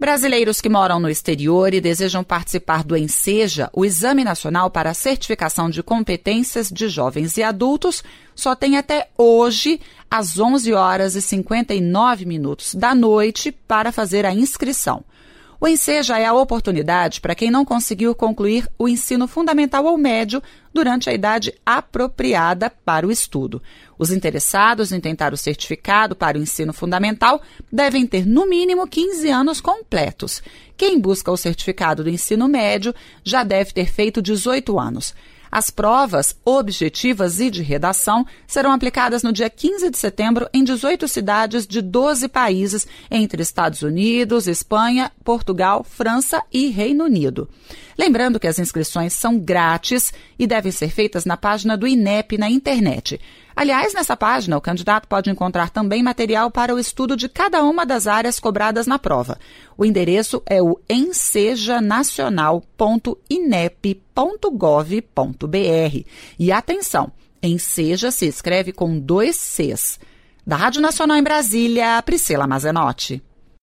Brasileiros que moram no exterior e desejam participar do ENSEJA, o Exame Nacional para a Certificação de Competências de Jovens e Adultos, só tem até hoje, às 11h59 da noite, para fazer a inscrição. O ENSEJA é a oportunidade para quem não conseguiu concluir o ensino fundamental ou médio durante a idade apropriada para o estudo. Os interessados em tentar o certificado para o ensino fundamental devem ter, no mínimo, 15 anos completos. Quem busca o certificado do ensino médio já deve ter feito 18 anos. As provas objetivas e de redação serão aplicadas no dia 15 de setembro em 18 cidades de 12 países, entre Estados Unidos, Espanha, Portugal, França e Reino Unido. Lembrando que as inscrições são grátis e devem ser feitas na página do INEP na internet. Aliás, nessa página, o candidato pode encontrar também material para o estudo de cada uma das áreas cobradas na prova. O endereço é o ensejanacional.inep.gov.br. E atenção, ENSEJA se escreve com 2 Cs. Da Rádio Nacional em Brasília, Priscila Mazenotti.